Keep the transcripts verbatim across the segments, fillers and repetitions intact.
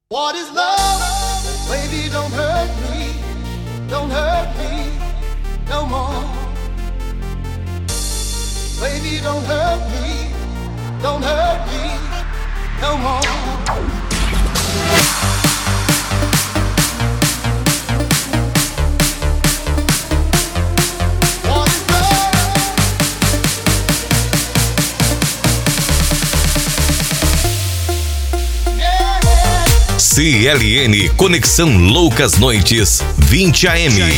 What is love? Baby, don't hurt me, don't hurt me no more. Baby, don't hurt me, don't hurt me no more. C L N Conexão Loucas Noites vinte A M.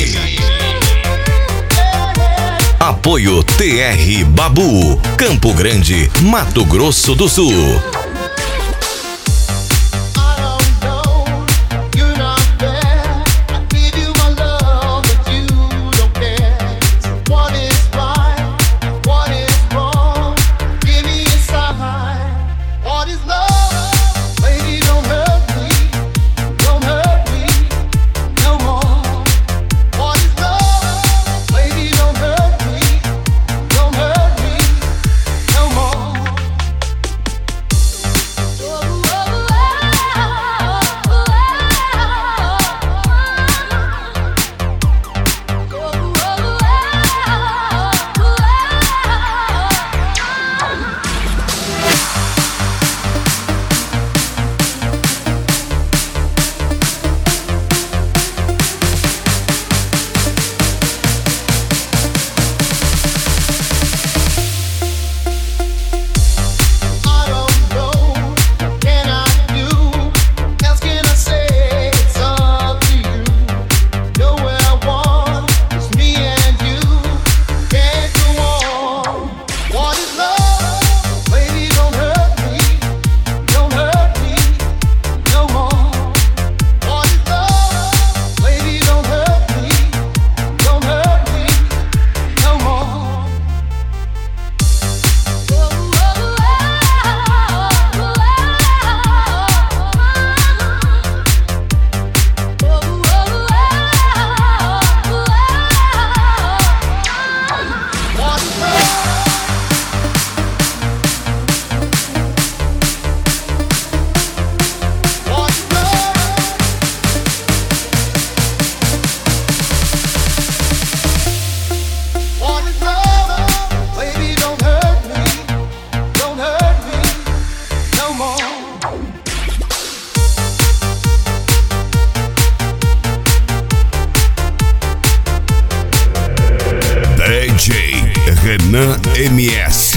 Apoio T R Babu, Campo Grande, Mato Grosso do Sul. D J Renan M S.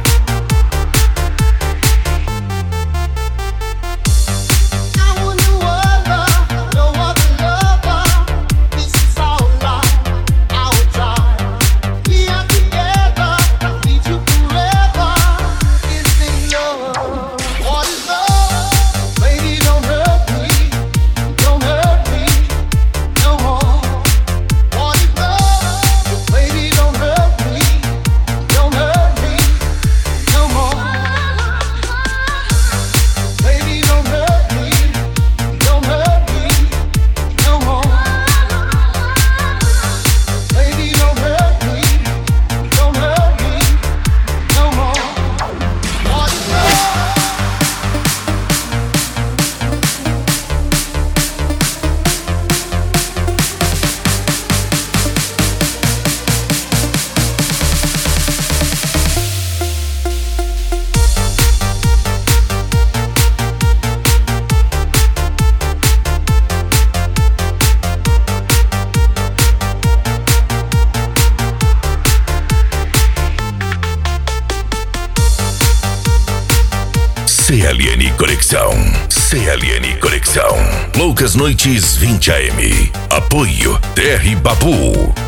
C L N Conexão, C L N Conexão, Loucas Noites vinte A M. Apoio T R Babu.